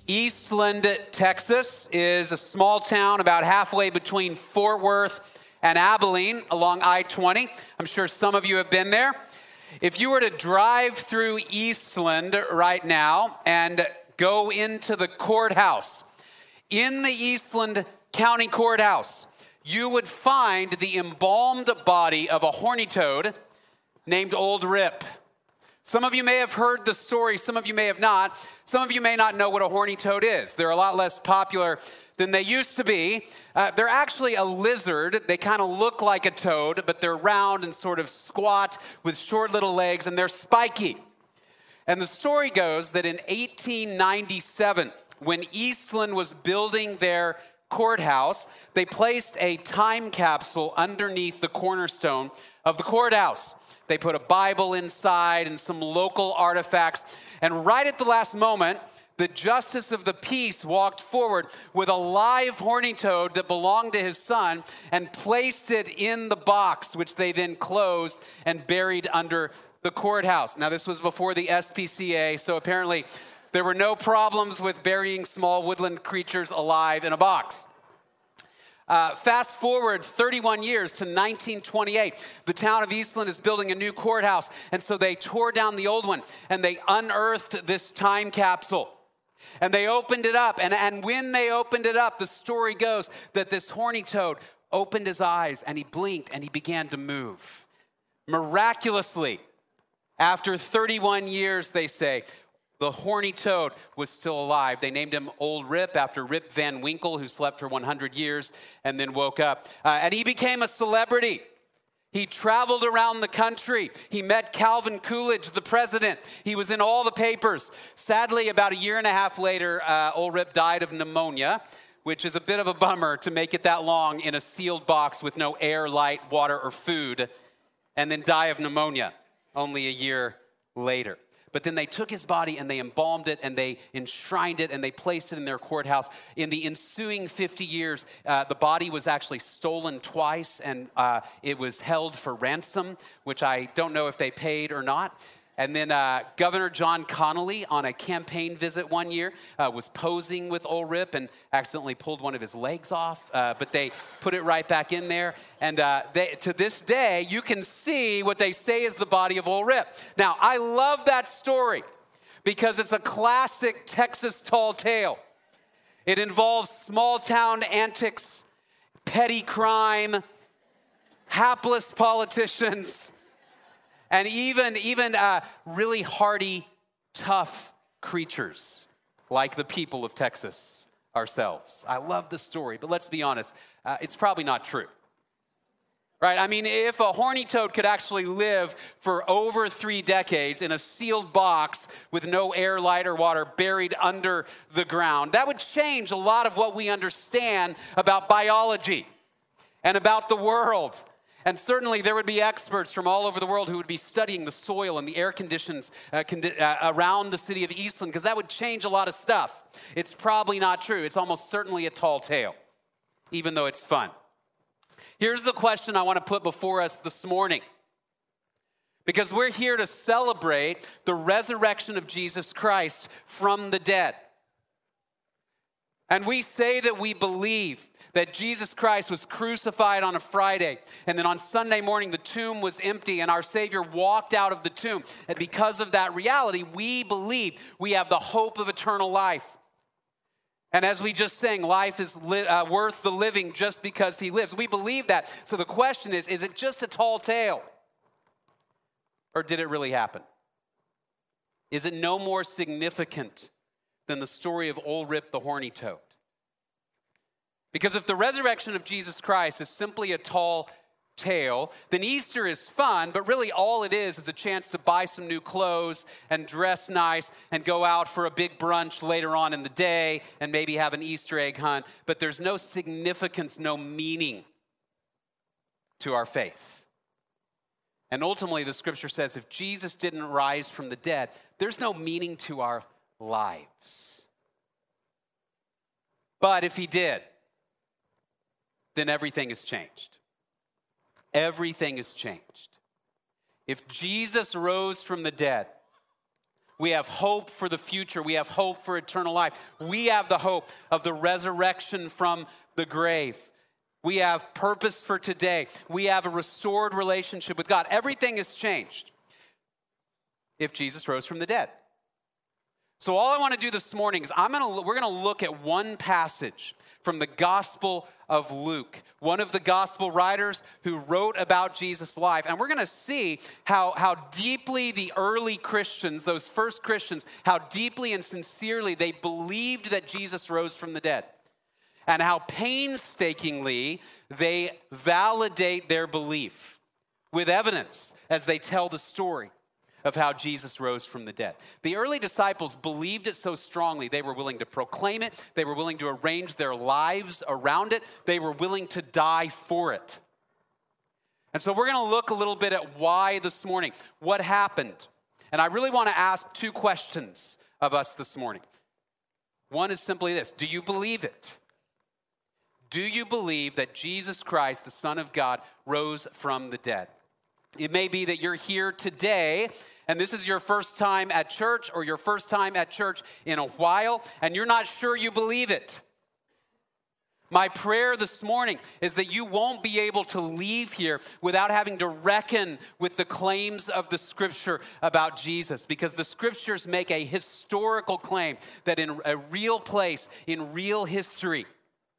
Eastland, Texas is a small town about halfway between Fort Worth and Abilene along I-20. I'm sure some of you have been there. If you were to drive through Eastland right now and go into the courthouse, in the Eastland County Courthouse, you would find the embalmed body of a horny toad named Old Rip. Some of you may have heard the story, some of you may have not. Some of you may not know what a horny toad is. They're a lot less popular than they used to be. They're actually a lizard. They kind of look like a toad, but they're round and sort of squat with short little legs, and they're spiky. And the story goes that in 1897, when Eastland was building their courthouse, they placed a time capsule underneath the cornerstone of the courthouse. They put a Bible inside and some local artifacts. And right at the last moment, the justice of the peace walked forward with a live horny toad that belonged to his son and placed it in the box, which they then closed and buried under the courthouse. Now, this was before the SPCA, so apparently there were no problems with burying small woodland creatures alive in a box. Fast forward 31 years to 1928. The town of Eastland is building a new courthouse, and so they tore down the old one, and they unearthed this time capsule. And they opened it up, and when they opened it up, the story goes that this horny toad opened his eyes, and he blinked, and he began to move. Miraculously, after 31 years, they say, the horny toad was still alive. They named him Old Rip after Rip Van Winkle, who slept for 100 years and then woke up. And he became a celebrity. He traveled around the country. He met Calvin Coolidge, the president. He was in all the papers. Sadly, about a year and a half later, Old Rip died of pneumonia, which is a bit of a bummer to make it that long in a sealed box with no air, light, water, or food, and then die of pneumonia only a year later. But then they took his body and they embalmed it and they enshrined it and they placed it in their courthouse. In the ensuing 50 years, the body was actually stolen twice and it was held for ransom, which I don't know if they paid or not. And then Governor John Connally, on a campaign visit one year, was posing with Old Rip and accidentally pulled one of his legs off, but they put it right back in there. And to this day, you can see what they say is the body of Old Rip. Now, I love that story because it's a classic Texas tall tale. It involves small town antics, petty crime, hapless politicians, and even really hardy, tough creatures like the people of Texas ourselves. I love the story, but let's be honest, it's probably not true. Right? I mean, if a horny toad could actually live for over 3 decades in a sealed box with no air, light, or water buried under the ground, that would change a lot of what we understand about biology and about the world. And certainly there would be experts from all over the world who would be studying the soil and the air conditions around the city of Eastland, because that would change a lot of stuff. It's probably not true. It's almost certainly a tall tale, even though it's fun. Here's the question I want to put before us this morning, because we're here to celebrate the resurrection of Jesus Christ from the dead. And we say that we believe that Jesus Christ was crucified on a Friday, and then on Sunday morning the tomb was empty and our Savior walked out of the tomb. And because of that reality, we believe we have the hope of eternal life. And as we just sang, life is worth the living just because he lives. We believe that. So the question is it just a tall tale? Or did it really happen? Is it no more significant than the story of Old Rip the horny toad? Because if the resurrection of Jesus Christ is simply a tall tale, then Easter is fun, but really all it is a chance to buy some new clothes and dress nice and go out for a big brunch later on in the day and maybe have an Easter egg hunt. But there's no significance, no meaning to our faith. And ultimately, the scripture says if Jesus didn't rise from the dead, there's no meaning to our lives. But if he did, then everything has changed. Everything has changed. If Jesus rose from the dead, We have hope for the future. We have hope for eternal life. We have the hope of the resurrection from the grave. We have purpose for today. We have a restored relationship with God. Everything has changed if Jesus rose from the dead. So all I want to do this morning is we're going to look at one passage from the Gospel of Luke, one of the gospel writers who wrote about Jesus' life. And we're going to see how deeply the early Christians, those first Christians, how deeply and sincerely they believed that Jesus rose from the dead. And how painstakingly they validate their belief with evidence as they tell the story of how Jesus rose from the dead. The early disciples believed it so strongly, they were willing to proclaim it. They were willing to arrange their lives around it. They were willing to die for it. And so we're going to look a little bit at why this morning, what happened. And I really want to ask two questions of us this morning. One is simply this: do you believe it? Do you believe that Jesus Christ, the Son of God, rose from the dead? It may be that you're here today and this is your first time at church or your first time at church in a while and you're not sure you believe it. My prayer this morning is that you won't be able to leave here without having to reckon with the claims of the Scripture about Jesus, because the Scriptures make a historical claim that in a real place, in real history,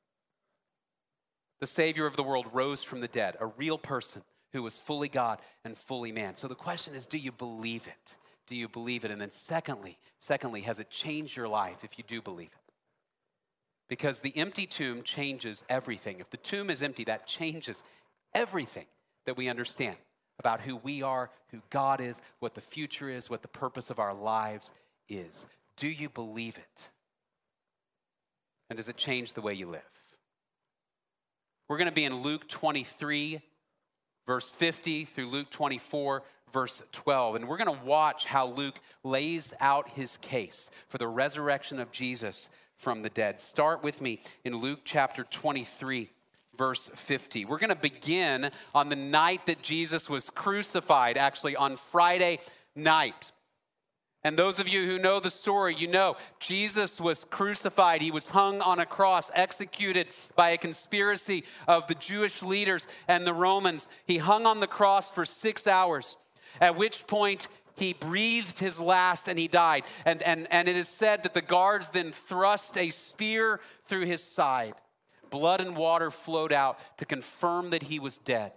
the Savior of the world rose from the dead, a real person who was fully God and fully man. So the question is, do you believe it? Do you believe it? And then secondly, has it changed your life if you do believe it? Because the empty tomb changes everything. If the tomb is empty, that changes everything that we understand about who we are, who God is, what the future is, what the purpose of our lives is. Do you believe it? And does it change the way you live? We're going to be in Luke 23, verse 50 through Luke 24, verse 12. And we're going to watch how Luke lays out his case for the resurrection of Jesus from the dead. Start with me in Luke chapter 23, verse 50. We're going to begin on the night that Jesus was crucified, actually on Friday night. And those of you who know the story, you know Jesus was crucified. He was hung on a cross, executed by a conspiracy of the Jewish leaders and the Romans. He hung on the cross for 6 hours, at which point he breathed his last and he died. And it is said that the guards then thrust a spear through his side. Blood and water flowed out to confirm that he was dead.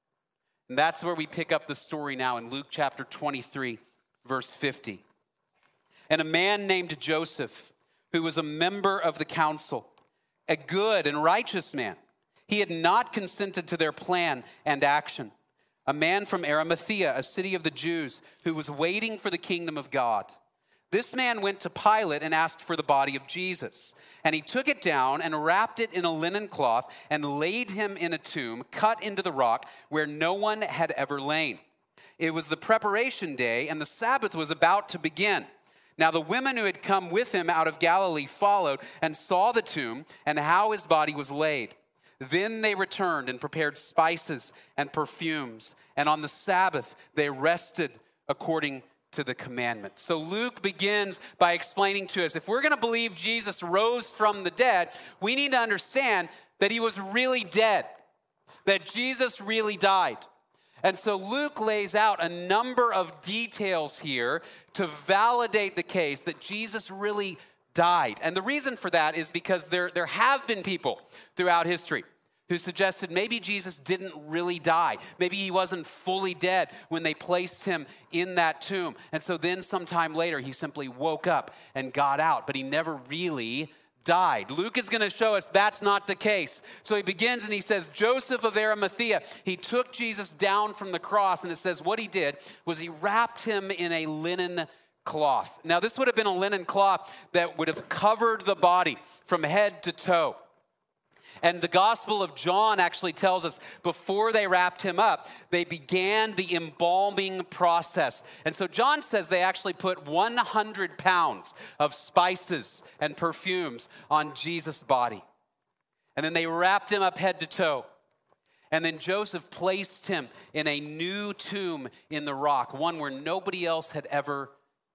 And that's where we pick up the story now in Luke chapter 23, verse 50. And a man named Joseph, who was a member of the council, a good and righteous man, he had not consented to their plan and action. A man from Arimathea, a city of the Jews, who was waiting for the kingdom of God. This man went to Pilate and asked for the body of Jesus. And he took it down and wrapped it in a linen cloth and laid him in a tomb cut into the rock where no one had ever lain. It was the preparation day and the Sabbath was about to begin. Now the women who had come with him out of Galilee followed and saw the tomb and how his body was laid. Then they returned and prepared spices and perfumes. And on the Sabbath, they rested according to the commandment. So Luke begins by explaining to us, if we're going to believe Jesus rose from the dead, we need to understand that he was really dead, that Jesus really died. And so Luke lays out a number of details here to validate the case that Jesus really died. And the reason for that is because there have been people throughout history who suggested maybe Jesus didn't really die. Maybe he wasn't fully dead when they placed him in that tomb. And so then sometime later, he simply woke up and got out, but he never really died. Luke is going to show us that's not the case. So he begins and he says, Joseph of Arimathea, he took Jesus down from the cross, and it says what he did was he wrapped him in a linen cloth. Now this would have been a linen cloth that would have covered the body from head to toe. And the Gospel of John actually tells us before they wrapped him up, they began the embalming process. And so John says they actually put 100 pounds of spices and perfumes on Jesus' body. And then they wrapped him up head to toe. And then Joseph placed him in a new tomb in the rock, one where nobody else had ever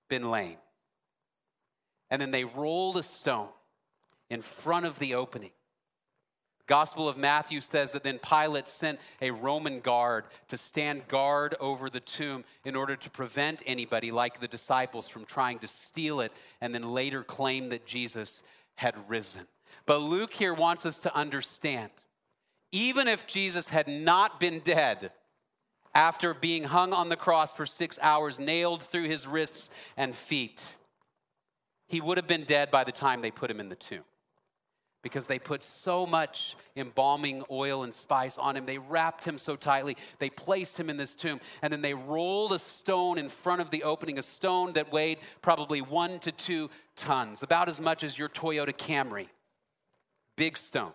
been laying. And then they rolled a stone in front of the opening. Gospel of Matthew says that then Pilate sent a Roman guard to stand guard over the tomb in order to prevent anybody like the disciples from trying to steal it and then later claim that Jesus had risen. But Luke here wants us to understand, even if Jesus had not been dead after being hung on the cross for 6 hours, nailed through his wrists and feet, he would have been dead by the time they put him in the tomb. Because they put so much embalming oil and spice on him. They wrapped him so tightly. They placed him in this tomb. And then they rolled a stone in front of the opening, a stone that weighed probably 1 to 2 tons, about as much as your Toyota Camry. Big stone.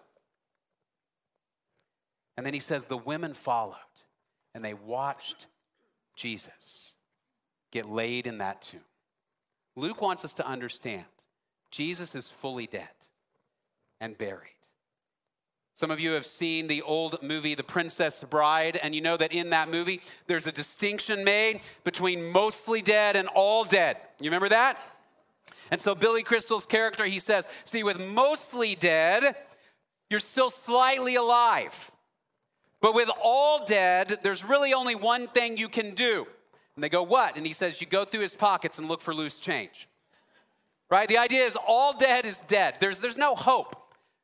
And then he says the women followed and they watched Jesus get laid in that tomb. Luke wants us to understand Jesus is fully dead and buried. Some of you have seen the old movie, The Princess Bride, and you know that in that movie, there's a distinction made between mostly dead and all dead. You remember that? And so Billy Crystal's character, he says, see, with mostly dead, you're still slightly alive. But with all dead, there's really only one thing you can do. And they go, what? And he says, you go through his pockets and look for loose change. Right? The idea is all dead is dead. There's no hope.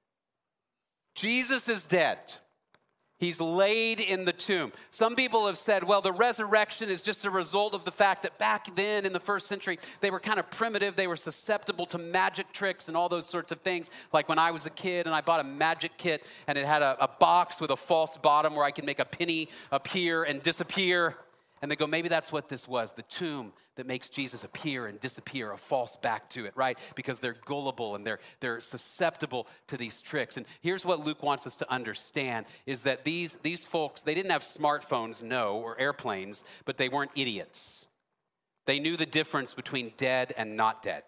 Jesus is dead. He's laid in the tomb. Some people have said, well, the resurrection is just a result of the fact that back then in the first century, they were kind of primitive. They were susceptible to magic tricks and all those sorts of things. Like when I was a kid and I bought a magic kit and it had a box with a false bottom where I could make a penny appear and disappear. And they go, maybe that's what this was, the tomb that makes Jesus appear and disappear, a false back to it, right? Because they're gullible and they're susceptible to these tricks. And here's what Luke wants us to understand, is that these folks, they didn't have smartphones, no, or airplanes, but they weren't idiots. They knew the difference between dead and not dead.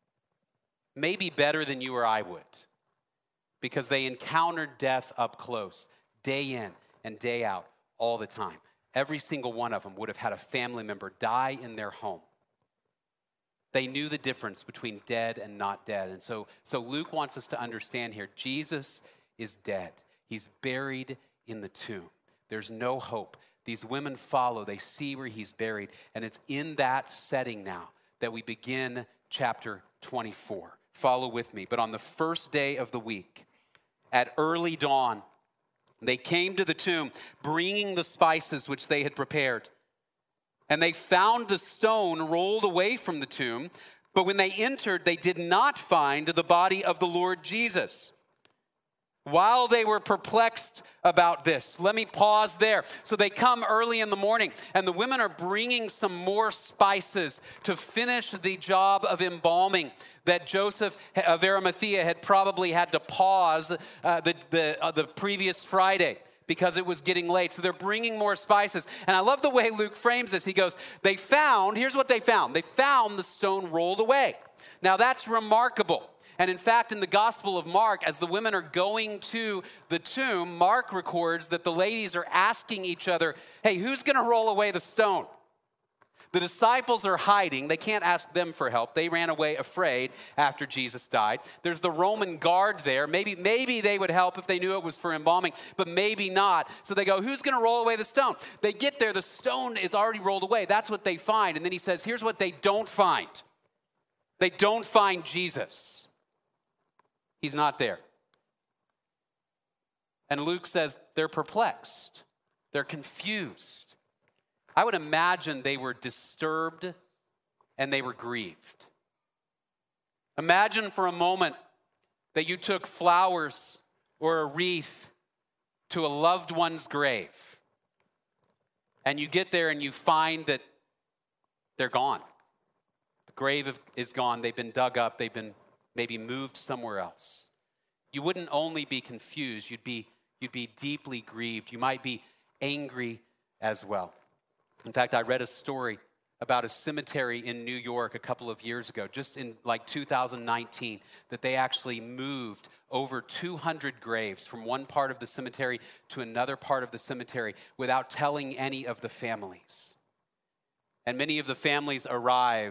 Maybe better than you or I would, because they encountered death up close, day in and day out, all the time. Every single one of them would have had a family member die in their home. They knew the difference between dead and not dead. And so Luke wants us to understand here, Jesus is dead. He's buried in the tomb. There's no hope. These women follow. They see where he's buried. And it's in that setting now that we begin chapter 24. Follow with me. But on the first day of the week, at early dawn, they came to the tomb, bringing the spices which they had prepared. And they found the stone rolled away from the tomb. But when they entered, they did not find the body of the Lord Jesus. While they were perplexed about this, let me pause there. So they come early in the morning, and the women are bringing some more spices to finish the job of embalming that Joseph of Arimathea had probably had to pause the previous Friday because it was getting late. So they're bringing more spices. And I love the way Luke frames this. He goes, here's what they found. They found the stone rolled away. Now that's remarkable. And in fact, in the Gospel of Mark, as the women are going to the tomb, Mark records that the ladies are asking each other, hey, who's going to roll away the stone? The disciples are hiding. They can't ask them for help. They ran away afraid after Jesus died. There's the Roman guard there. Maybe they would help if they knew it was for embalming, but maybe not. So they go, who's going to roll away the stone? They get there. The stone is already rolled away. That's what they find. And then he says, here's what they don't find. They don't find Jesus. He's not there. And Luke says they're perplexed. They're confused. I would imagine they were disturbed and they were grieved. Imagine for a moment that you took flowers or a wreath to a loved one's grave. And you get there and you find that they're gone. The grave is gone. They've been dug up. They've been maybe moved somewhere else. You wouldn't only be confused, you'd be deeply grieved. You might be angry as well. In fact, I read a story about a cemetery in New York a couple of years ago, just in like 2019, that they actually moved over 200 graves from one part of the cemetery to another part of the cemetery without telling any of the families. And many of the families arrived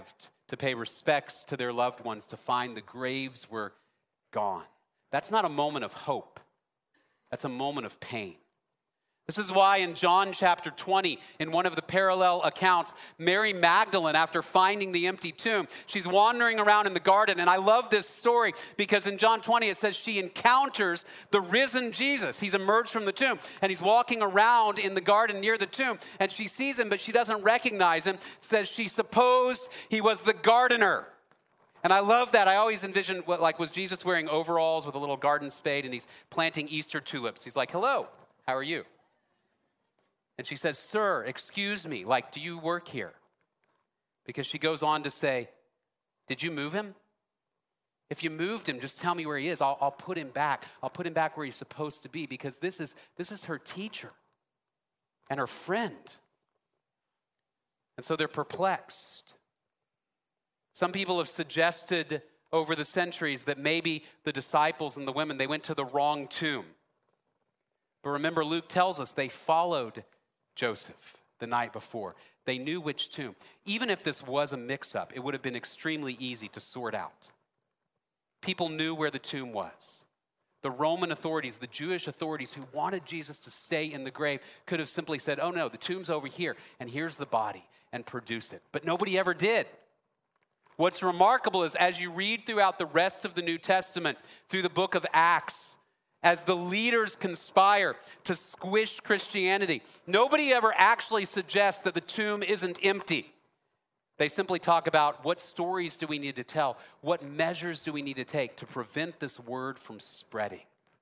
to pay respects to their loved ones, to find the graves were gone. That's not a moment of hope. That's a moment of pain. This is why in John chapter 20, in one of the parallel accounts, Mary Magdalene, after finding the empty tomb, she's wandering around in the garden. And I love this story because in John 20, it says she encounters the risen Jesus. He's emerged from the tomb and he's walking around in the garden near the tomb. And she sees him, but she doesn't recognize him. It says she supposed he was the gardener. And I love that. I always envision was Jesus wearing overalls with a little garden spade and he's planting Easter tulips. He's like, hello, how are you? And she says, sir, excuse me, do you work here? Because she goes on to say, did you move him? If you moved him, just tell me where he is. I'll put him back. I'll put him back where he's supposed to be because this is her teacher and her friend. And so they're perplexed. Some people have suggested over the centuries that maybe the disciples and the women, they went to the wrong tomb. But remember, Luke tells us they followed Joseph the night before. They knew which tomb. Even if this was a mix-up, it would have been extremely easy to sort out. People knew where the tomb was. The Roman authorities, the Jewish authorities who wanted Jesus to stay in the grave could have simply said, oh no, the tomb's over here, and here's the body, and produce it. But nobody ever did. What's remarkable is as you read throughout the rest of the New Testament, through the book of Acts, as the leaders conspire to squish Christianity, nobody ever actually suggests that the tomb isn't empty. They simply talk about what stories do we need to tell? What measures do we need to take to prevent this word from spreading?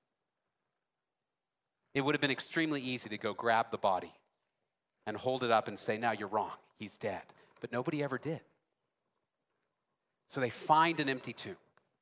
It would have been extremely easy to go grab the body and hold it up and say, no, you're wrong, he's dead. But nobody ever did. So they find an empty tomb.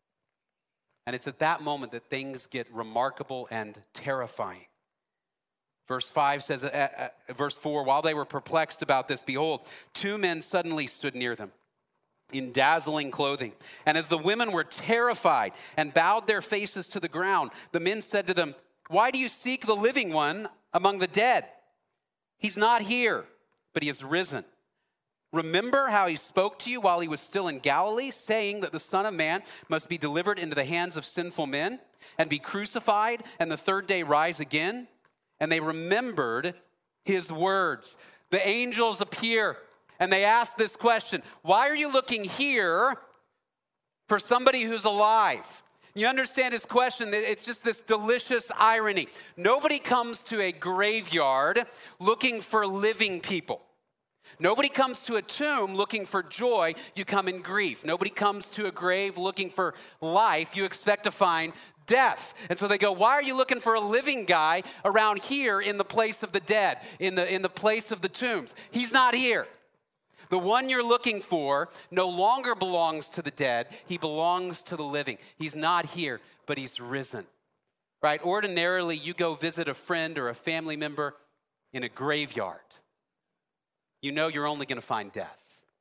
And it's at that moment that things get remarkable and terrifying. Verse 5 says, verse 4, while they were perplexed about this, behold, two men suddenly stood near them in dazzling clothing. And as the women were terrified and bowed their faces to the ground, the men said to them, why do you seek the living one among the dead? He's not here, but he has risen. Remember how he spoke to you while he was still in Galilee, saying that the Son of Man must be delivered into the hands of sinful men and be crucified and the third day rise again? And they remembered his words. The angels appear and they ask this question, why are you looking here for somebody who's alive? You understand his question, it's just this delicious irony. Nobody comes to a graveyard looking for living people. Nobody comes to a tomb looking for joy, you come in grief. Nobody comes to a grave looking for life, you expect to find death. And so they go, why are you looking for a living guy around here in the place of the dead, in the place of the tombs? He's not here. The one you're looking for no longer belongs to the dead, he belongs to the living. He's not here, but he's risen. Right? Ordinarily, you go visit a friend or a family member in a graveyard. You know you're only going to find death.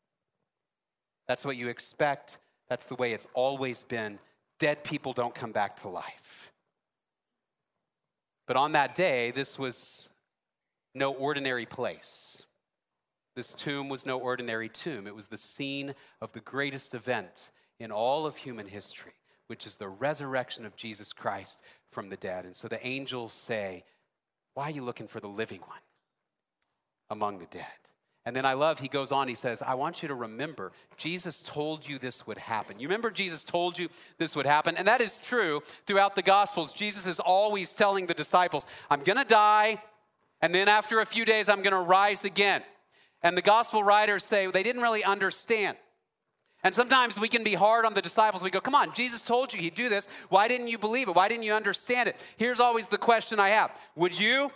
That's what you expect. That's the way it's always been. Dead people don't come back to life. But on that day, this was no ordinary place. This tomb was no ordinary tomb. It was the scene of the greatest event in all of human history, which is the resurrection of Jesus Christ from the dead. And so the angels say, why are you looking for the living one among the dead? And then I love, he goes on, he says, I want you to remember, Jesus told you this would happen. You remember Jesus told you this would happen? And that is true throughout the Gospels. Jesus is always telling the disciples, I'm going to die, and then after a few days, I'm going to rise again. And the Gospel writers say they didn't really understand. And sometimes we can be hard on the disciples. We go, come on, Jesus told you he'd do this. Why didn't you believe it? Why didn't you understand it? Here's always the question I have. Would you?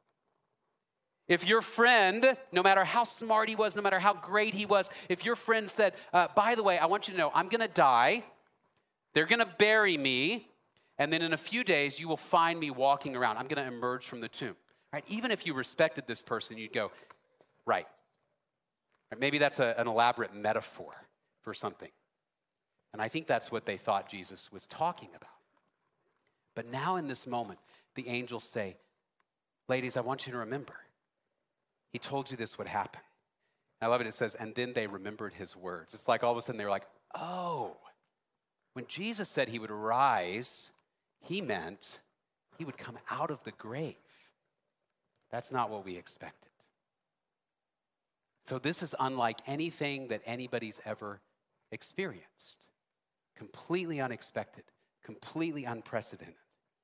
If your friend, no matter how smart he was, no matter how great he was, if your friend said, by the way, I want you to know, I'm going to die, they're going to bury me, and then in a few days, you will find me walking around. I'm going to emerge from the tomb. Right? Even if you respected this person, you'd go, right. Or maybe that's an elaborate metaphor for something. And I think that's what they thought Jesus was talking about. But now in this moment, the angels say, ladies, I want you to remember, he told you this would happen. I love it. It says, and then they remembered his words. It's like all of a sudden they were like, oh, when Jesus said he would rise, he meant he would come out of the grave. That's not what we expected. So this is unlike anything that anybody's ever experienced. Completely unexpected, completely unprecedented.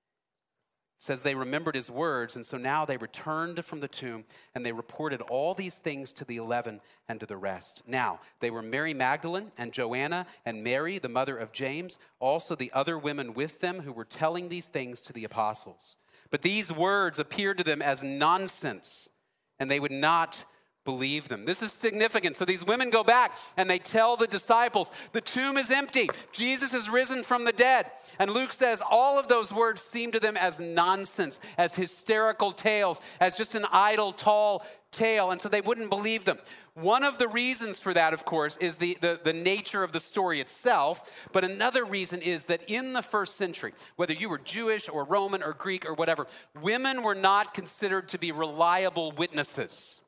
It says they remembered his words, and so now they returned from the tomb, and they reported all these things to the 11 and to the rest. Now, they were Mary Magdalene and Joanna and Mary, the mother of James, also the other women with them who were telling these things to the apostles. But these words appeared to them as nonsense, and they would not believe them. This is significant. So these women go back and they tell the disciples, the tomb is empty. Jesus is risen from the dead. And Luke says all of those words seem to them as nonsense, as hysterical tales, as just an idle, tall tale. And so they wouldn't believe them. One of the reasons for that, of course, is the nature of the story itself. But another reason is that in the first century, whether you were Jewish or Roman or Greek or whatever, women were not considered to be reliable witnesses.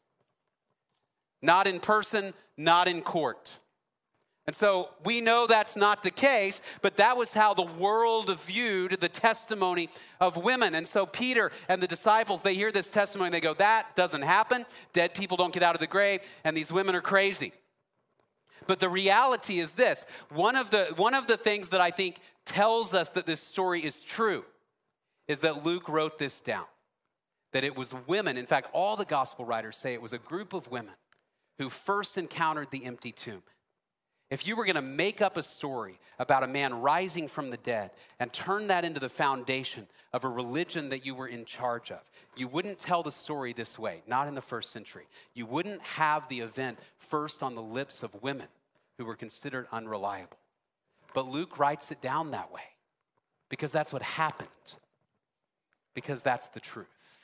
Not in person, not in court. And so we know that's not the case, but that was how the world viewed the testimony of women. And so Peter and the disciples, they hear this testimony and they go, that doesn't happen. Dead people don't get out of the grave, and these women are crazy. But the reality is this. One of the things that I think tells us that this story is true is that Luke wrote this down. That it was women. In fact, all the gospel writers say it was a group of women who first encountered the empty tomb. If you were going to make up a story about a man rising from the dead and turn that into the foundation of a religion that you were in charge of, you wouldn't tell the story this way, not in the first century. You wouldn't have the event first on the lips of women who were considered unreliable. But Luke writes it down that way because that's what happened, because that's the truth.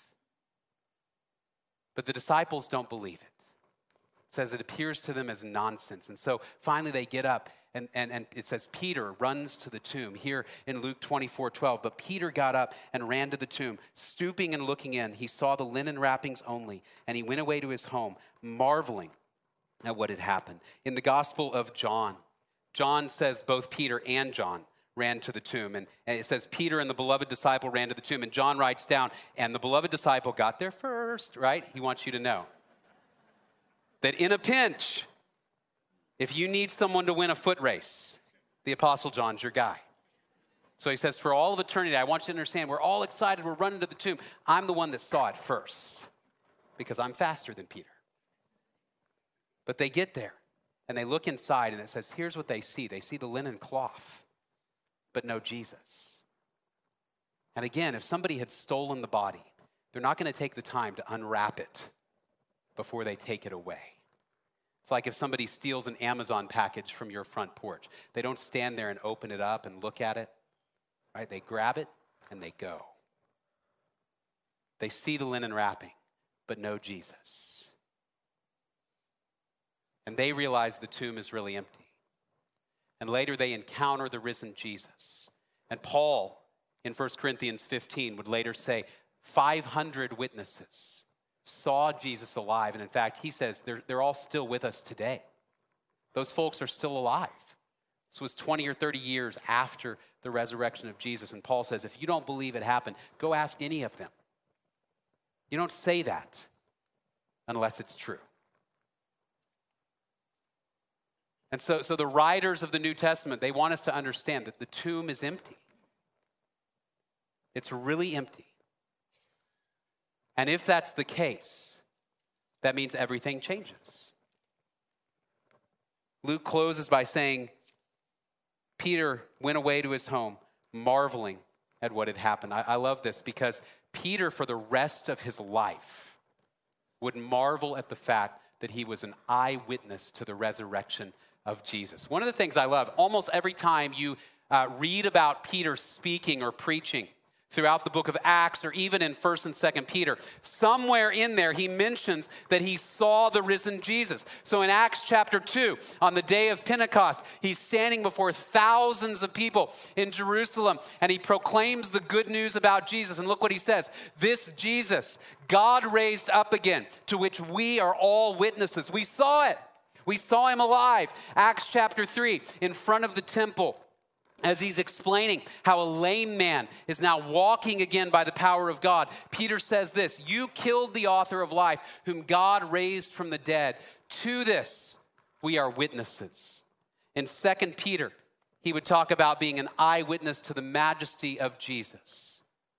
But the disciples don't believe it. Says it appears to them as nonsense. And so finally they get up and it says Peter runs to the tomb here in Luke 24:12. But Peter got up and ran to the tomb. Stooping and looking in, he saw the linen wrappings only, and he went away to his home, marveling at what had happened. In the Gospel of John, John says both Peter and John ran to the tomb. And it says Peter and the beloved disciple ran to the tomb. And John writes down, and the beloved disciple got there first, right? He wants you to know that in a pinch, if you need someone to win a foot race, the Apostle John's your guy. So he says, for all of eternity, I want you to understand, we're all excited, we're running to the tomb. I'm the one that saw it first because I'm faster than Peter. But they get there and they look inside and it says, here's what they see. They see the linen cloth, but no Jesus. And again, if somebody had stolen the body, they're not going to take the time to unwrap it before they take it away. It's like if somebody steals an Amazon package from your front porch. They don't stand there and open it up and look at it, right? They grab it and they go. They see the linen wrapping, but no Jesus. And they realize the tomb is really empty. And later they encounter the risen Jesus. And Paul, in 1 Corinthians 15, would later say, 500 witnesses saw Jesus alive. And in fact, he says they're all still with us today. Those folks are still alive. This was 20 or 30 years after the resurrection of Jesus. And Paul says, if you don't believe it happened, go ask any of them. You don't say that unless it's true. And so the writers of the New Testament, they want us to understand that the tomb is empty. It's really empty. And if that's the case, that means everything changes. Luke closes by saying, Peter went away to his home, marveling at what had happened. I love this because Peter, for the rest of his life, would marvel at the fact that he was an eyewitness to the resurrection of Jesus. One of the things I love, almost every time you read about Peter speaking or preaching, throughout the book of Acts or even in 1st and 2nd Peter. Somewhere in there, he mentions that he saw the risen Jesus. So in Acts chapter 2, on the day of Pentecost, he's standing before thousands of people in Jerusalem, and he proclaims the good news about Jesus. And look what he says. This Jesus, God raised up again, to which we are all witnesses. We saw it. We saw him alive. Acts chapter 3, in front of the temple, as he's explaining how a lame man is now walking again by the power of God, Peter says this, you killed the author of life, whom God raised from the dead. To this, we are witnesses. In 2 Peter, he would talk about being an eyewitness to the majesty of Jesus.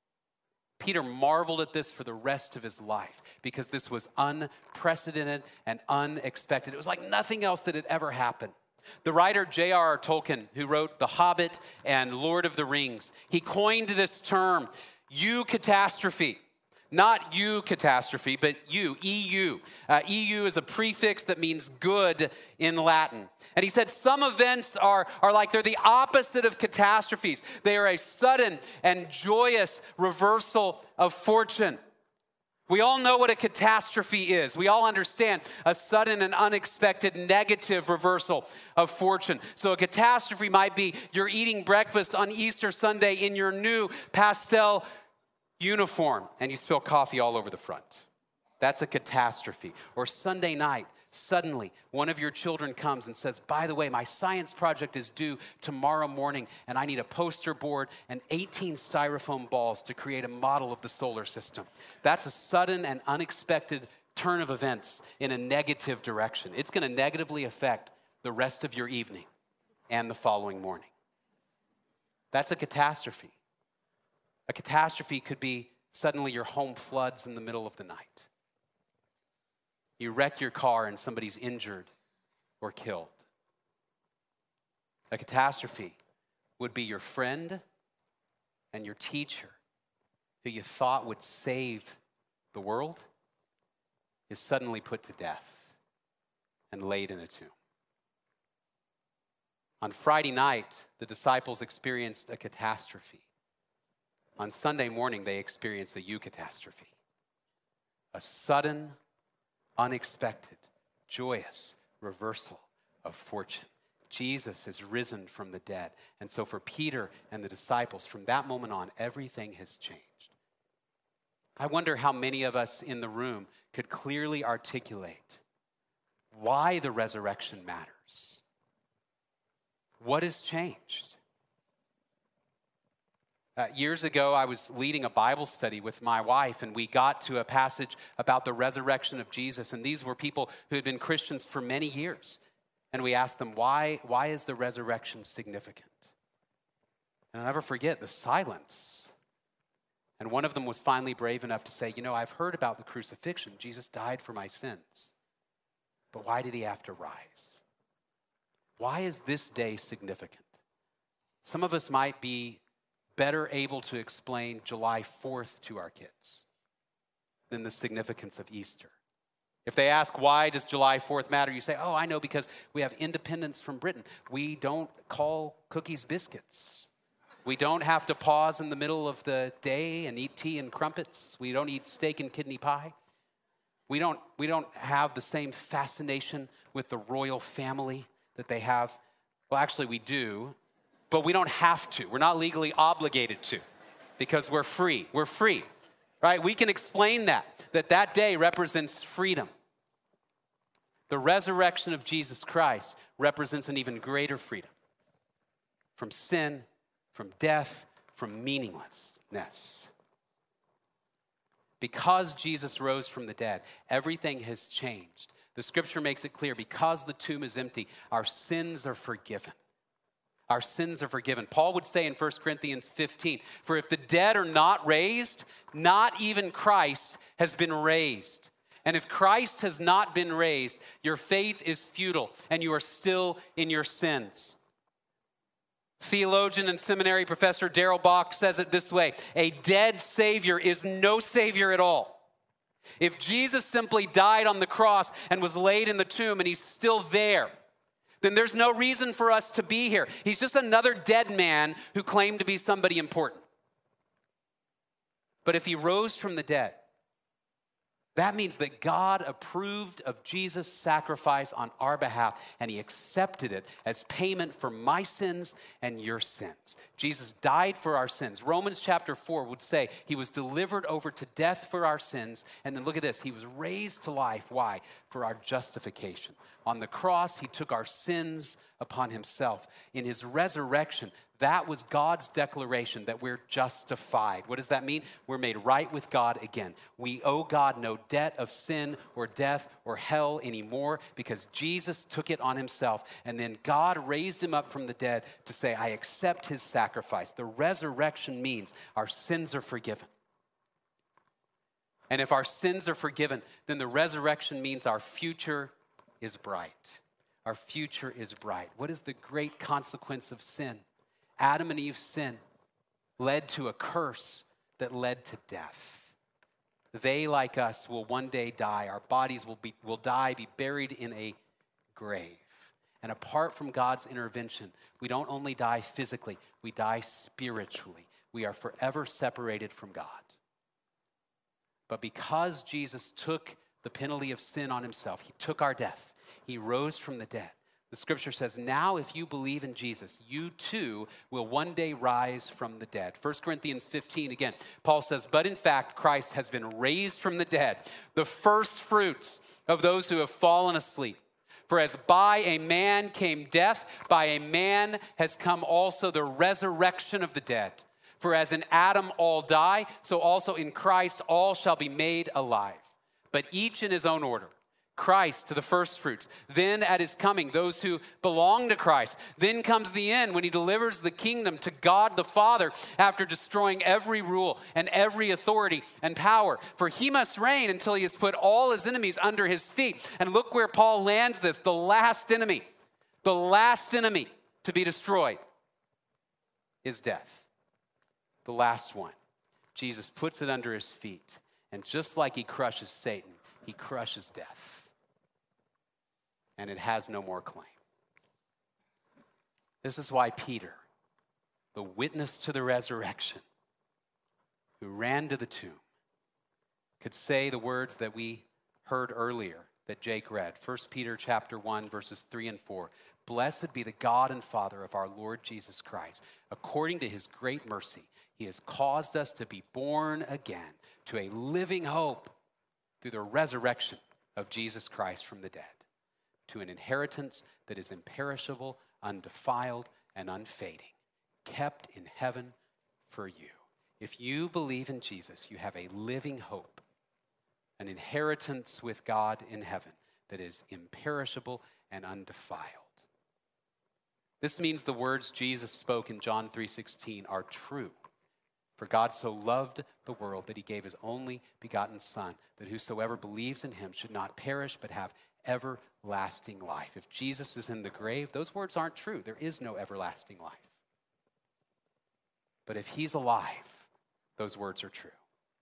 Peter marveled at this for the rest of his life because this was unprecedented and unexpected. It was like nothing else that had ever happened. The writer J.R.R. Tolkien, who wrote The Hobbit and Lord of the Rings, he coined this term, eucatastrophe. Not eucatastrophe, but EU. EU is a prefix that means good in Latin. And he said some events are like they're the opposite of catastrophes. They are a sudden and joyous reversal of fortune. We all know what a catastrophe is. We all understand a sudden and unexpected negative reversal of fortune. So a catastrophe might be you're eating breakfast on Easter Sunday in your new pastel uniform and you spill coffee all over the front. That's a catastrophe. Or Sunday night, suddenly one of your children comes and says, by the way, my science project is due tomorrow morning and I need a poster board and 18 styrofoam balls to create a model of the solar system. That's a sudden and unexpected turn of events in a negative direction. It's going to negatively affect the rest of your evening and the following morning. That's a catastrophe. A catastrophe could be suddenly your home floods in the middle of the night. You wreck your car and somebody's injured or killed. A catastrophe would be your friend and your teacher who you thought would save the world is suddenly put to death and laid in a tomb. On Friday night, the disciples experienced a catastrophe. On Sunday morning, they experienced a eucatastrophe. A sudden, unexpected, joyous reversal of fortune. Jesus is risen from the dead. And so for Peter and the disciples, from that moment on, everything has changed. I wonder how many of us in the room could clearly articulate why the resurrection matters. What has changed? Years ago, I was leading a Bible study with my wife, and we got to a passage about the resurrection of Jesus. And these were people who had been Christians for many years. And we asked them, why is the resurrection significant? And I'll never forget the silence. And one of them was finally brave enough to say, I've heard about the crucifixion. Jesus died for my sins. But why did he have to rise? Why is this day significant? Some of us might be better able to explain July 4th to our kids than the significance of Easter. If they ask, why does July 4th matter? You say, I know, because we have independence from Britain. We don't call cookies biscuits. We don't have to pause in the middle of the day and eat tea and crumpets. We don't eat steak and kidney pie. We don't have the same fascination with the royal family that they have. Well, actually, we do. But we don't have to. We're not legally obligated to because we're free. We're free, right? We can explain that day represents freedom. The resurrection of Jesus Christ represents an even greater freedom from sin, from death, from meaninglessness. Because Jesus rose from the dead, everything has changed. The scripture makes it clear, because the tomb is empty, our sins are forgiven. Our sins are forgiven. Paul would say in 1 Corinthians 15, for if the dead are not raised, not even Christ has been raised. And if Christ has not been raised, your faith is futile and you are still in your sins. Theologian and seminary professor Darrell Bock says it this way: a dead Savior is no Savior at all. If Jesus simply died on the cross and was laid in the tomb and he's still there, then there's no reason for us to be here. He's just another dead man who claimed to be somebody important. But if he rose from the dead, that means that God approved of Jesus' sacrifice on our behalf, and he accepted it as payment for my sins and your sins. Jesus died for our sins. Romans chapter 4 would say he was delivered over to death for our sins, and then look at this, he was raised to life. Why? For our justification. On the cross, he took our sins upon himself. In his resurrection, that was God's declaration that we're justified. What does that mean? We're made right with God again. We owe God no debt of sin or death or hell anymore because Jesus took it on himself. And then God raised him up from the dead to say, I accept his sacrifice. The resurrection means our sins are forgiven. And if our sins are forgiven, then the resurrection means our future is bright. Our future is bright. What is the great consequence of sin? Adam and Eve's sin led to a curse that led to death. They, like us, will one day die. Our bodies will die, be buried in a grave. And apart from God's intervention, we don't only die physically, we die spiritually. We are forever separated from God. But because Jesus took the penalty of sin on himself, he took our death, he rose from the dead. The scripture says, now if you believe in Jesus, you too will one day rise from the dead. 1 Corinthians 15, again, Paul says, but in fact, Christ has been raised from the dead, the first fruits of those who have fallen asleep. For as by a man came death, by a man has come also the resurrection of the dead. For as in Adam all die, so also in Christ all shall be made alive. But each in his own order. Christ to the first fruits. Then at his coming, those who belong to Christ. Then comes the end when he delivers the kingdom to God the Father after destroying every rule and every authority and power. For he must reign until he has put all his enemies under his feet. And look where Paul lands this, the last enemy to be destroyed is death. The last one. Jesus puts it under his feet. And just like he crushes Satan, he crushes death. And it has no more claim. This is why Peter, the witness to the resurrection, who ran to the tomb, could say the words that we heard earlier that Jake read. 1 Peter chapter 1, verses 3 and 4. Blessed be the God and Father of our Lord Jesus Christ. According to his great mercy, he has caused us to be born again to a living hope through the resurrection of Jesus Christ from the dead, to an inheritance that is imperishable, undefiled, and unfading, kept in heaven for you. If you believe in Jesus, you have a living hope, an inheritance with God in heaven that is imperishable and undefiled. This means the words Jesus spoke in John 3:16 are true. For God so loved the world that he gave his only begotten Son, that whosoever believes in him should not perish but have everlasting life. If Jesus is in the grave, those words aren't true. There is no everlasting life. But if he's alive, those words are true.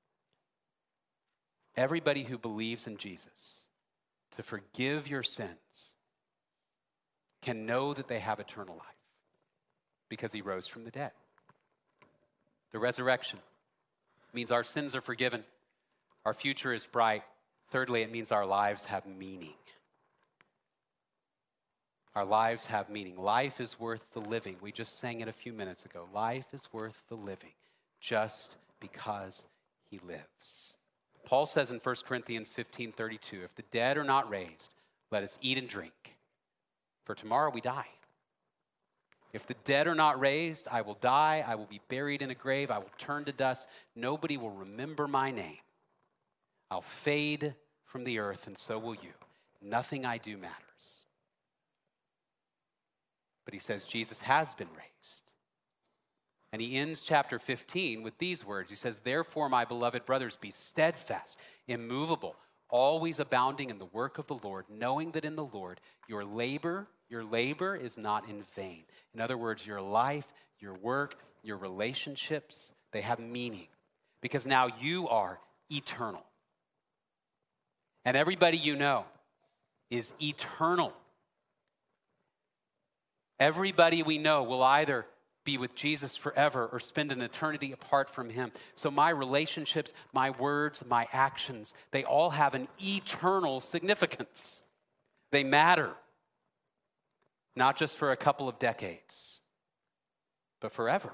Everybody who believes in Jesus to forgive your sins can know that they have eternal life because he rose from the dead. The resurrection means our sins are forgiven. Our future is bright. Thirdly, it means our lives have meaning. Our lives have meaning. Life is worth the living. We just sang it a few minutes ago. Life is worth the living just because he lives. Paul says in 1 Corinthians 15:32, if the dead are not raised, let us eat and drink, for tomorrow we die. If the dead are not raised, I will die. I will be buried in a grave. I will turn to dust. Nobody will remember my name. I'll fade from the earth, and so will you. Nothing I do matters. But he says Jesus has been raised. And he ends chapter 15 with these words. He says, therefore, my beloved brothers, be steadfast, immovable, always abounding in the work of the Lord, knowing that in the Lord your labor is not in vain. In other words, your life, your work, your relationships, they have meaning because now you are eternal. And everybody you know is eternal. Everybody we know will either be with Jesus forever or spend an eternity apart from him. So my relationships, my words, my actions, they all have an eternal significance. They matter, not just for a couple of decades, but forever.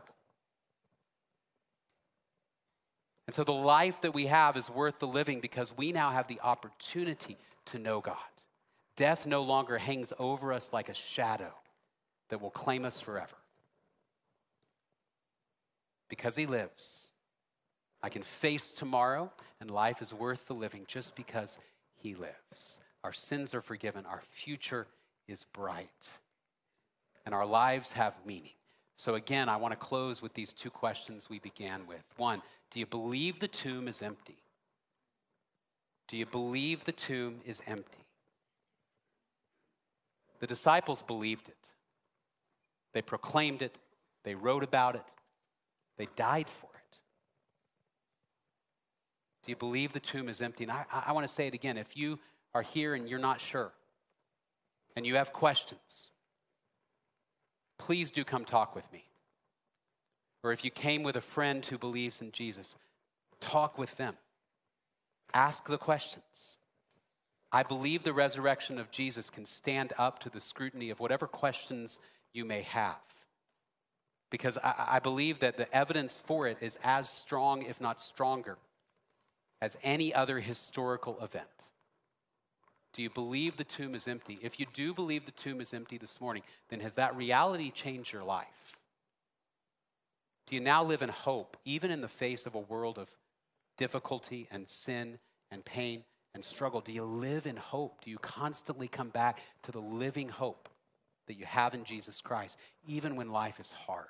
And so the life that we have is worth the living because we now have the opportunity to know God. Death no longer hangs over us like a shadow that will claim us forever. Because he lives, I can face tomorrow, and life is worth the living just because he lives. Our sins are forgiven, our future is bright, and our lives have meaning. So again, I want to close with these two questions we began with. One, do you believe the tomb is empty? Do you believe the tomb is empty? The disciples believed it. They proclaimed it. They wrote about it. They died for it. Do you believe the tomb is empty? And I want to say it again. If you are here and you're not sure, and you have questions, please do come talk with me. Or if you came with a friend who believes in Jesus, talk with them. Ask the questions. I believe the resurrection of Jesus can stand up to the scrutiny of whatever questions you may have. Because I believe that the evidence for it is as strong, if not stronger, as any other historical event. Do you believe the tomb is empty? If you do believe the tomb is empty this morning, then has that reality changed your life? Do you now live in hope, even in the face of a world of difficulty and sin and pain and struggle? Do you live in hope? Do you constantly come back to the living hope that you have in Jesus Christ, even when life is hard?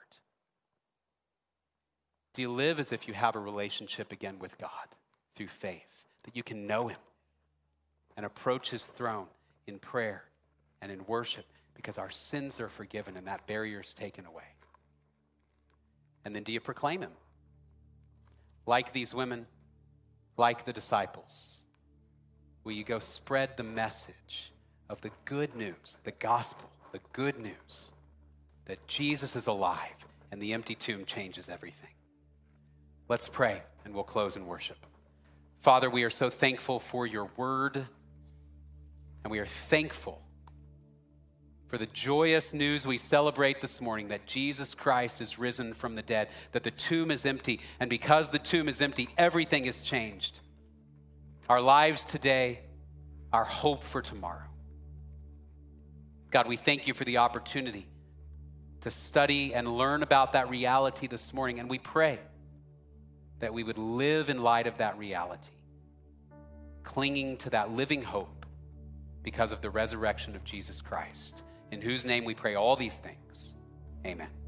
Do you live as if you have a relationship again with God through faith, that you can know him and approach his throne in prayer and in worship because our sins are forgiven and that barrier is taken away? And then do you proclaim him? Like these women, like the disciples, will you go spread the message of the good news, the gospel, the good news that Jesus is alive and the empty tomb changes everything? Let's pray and we'll close in worship. Father, we are so thankful for your word, and we are thankful for the joyous news we celebrate this morning that Jesus Christ is risen from the dead, that the tomb is empty, and because the tomb is empty, everything is changed. Our lives today, our hope for tomorrow. God, we thank you for the opportunity to study and learn about that reality this morning, and we pray that we would live in light of that reality, clinging to that living hope because of the resurrection of Jesus Christ, in whose name we pray all these things. Amen.